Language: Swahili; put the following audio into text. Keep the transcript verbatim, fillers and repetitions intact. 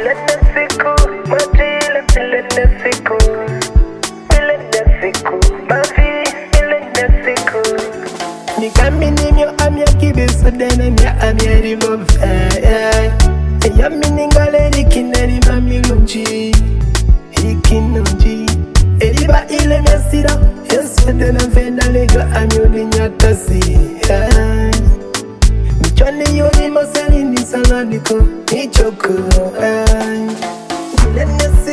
Milele siku, majila milele siku. Milele siku, bavi milele siku. Nikami nimyo amya kibiso dena mya amya ribove. Yami ningale rikineri mamilunji. Rikinunji. Eliba ile mesira. Yesu dena venda lega amyo linyatasi. Michwane yoni masali ni saladiko. Nichoko. Milele siku.